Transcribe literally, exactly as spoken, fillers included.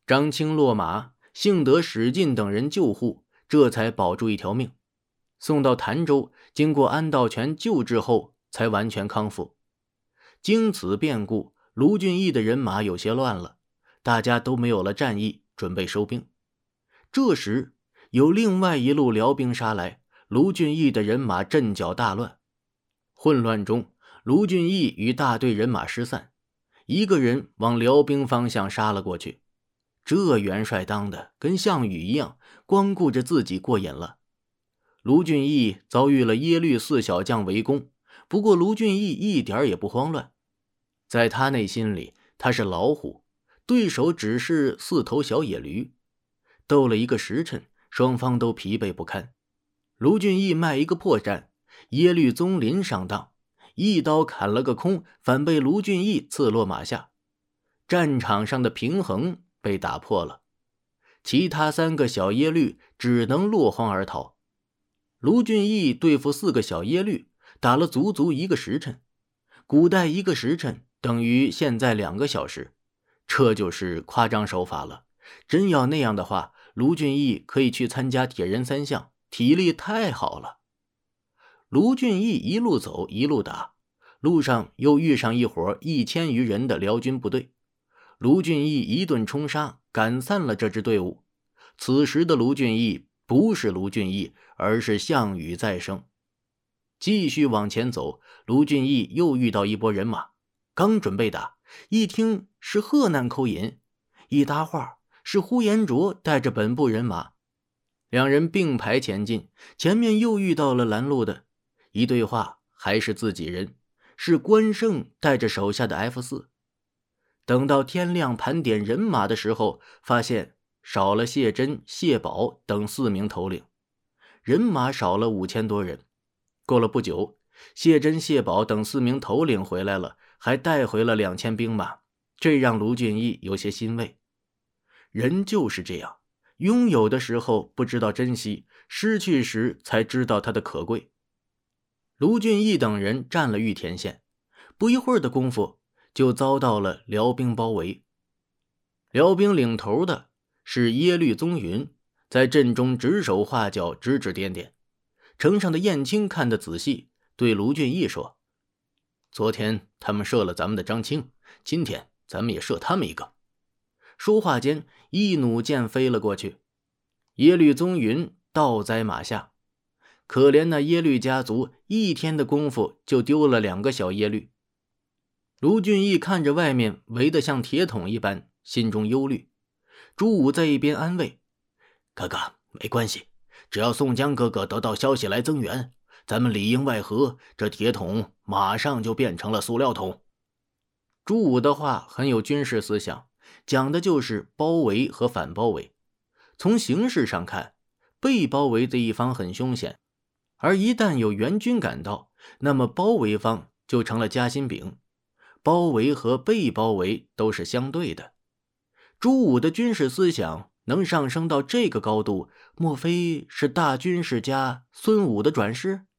张青落马，幸得史进等人救护，这才保住一条命。送到潭州，经过安道全救治后才完全康复。经此变故，卢俊义的人马有些乱了，大家都没有了战意，准备收兵。这时有另外一路辽兵杀来，卢俊义的人马阵脚大乱。混乱中，卢俊义与大队人马失散，一个人往辽兵方向杀了过去。这元帅当的跟项羽一样，光顾着自己过瘾了。卢俊义遭遇了耶律四小将围攻，不过卢俊义一点也不慌乱。在他内心里，他是老虎，对手只是四头小野驴。斗了一个时辰，双方都疲惫不堪。卢俊义卖一个破绽，耶律宗麟上当，一刀砍了个空，反被卢俊义刺落马下。战场上的平衡被打破了，其他三个小耶律只能落荒而逃。卢俊义对付四个小耶律，打了足足一个时辰。古代一个时辰等于现在两个小时，这就是夸张手法了。真要那样的话，卢俊义可以去参加铁人三项，体力太好了。卢俊义一路走一路打，路上又遇上一伙一千余人的辽军部队。卢俊义一顿冲杀，赶散了这支队伍。此时的卢俊义不是卢俊义，而是项羽再生。继续往前走，卢俊义又遇到一拨人马，刚准备打，一听是河南口音，一搭话是呼延灼带着本部人马。两人并排前进，前面又遇到了拦路的，一对话还是自己人，是关胜带着手下的 F 四。等到天亮盘点人马的时候，发现少了谢珍、谢宝等四名头领，人马少了五千多人。过了不久，谢珍、谢宝等四名头领回来了，还带回了两千兵马，这让卢俊义有些欣慰。人就是这样，拥有的时候不知道珍惜，失去时才知道它的可贵。卢俊义等人占了玉田县，不一会儿的功夫就遭到了辽兵包围。辽兵领头的是耶律宗云，在阵中指手画脚，指指点点。城上的燕青看得仔细，对卢俊义说：昨天他们射了咱们的张青，今天咱们也射他们一个。说话间，一弩箭飞了过去，耶律宗云倒栽马下。可怜那耶律家族一天的功夫就丢了两个小耶律。卢俊义看着外面围得像铁桶一般，心中忧虑。朱武在一边安慰：哥哥，没关系，只要宋江哥哥得到消息来增援，咱们里应外合，这铁桶马上就变成了塑料桶。朱武的话很有军事思想，讲的就是包围和反包围。从形势上看，被包围的一方很凶险，而一旦有援军赶到，那么包围方就成了夹心饼。包围和被包围都是相对的。朱武的军事思想能上升到这个高度，莫非是大军事家孙武的转世？